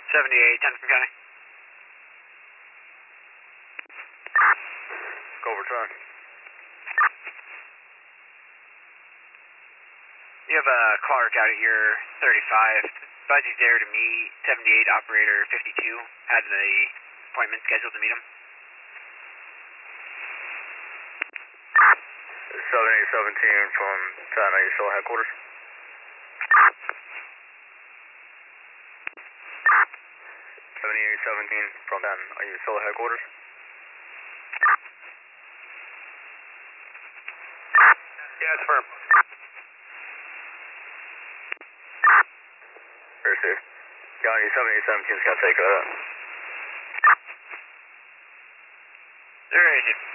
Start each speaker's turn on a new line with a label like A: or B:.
A: 78, Tennyson County.
B: Go return.
A: You have a Clark out at your 35. Buddy's there to meet 78 operator 52. Had the appointment scheduled to meet him.
B: 7817 from 10, are you still at headquarters? 7817 from 10, are you still at headquarters? Yeah, it's firm. Receive. County 7817 is going to take that.
A: There is it.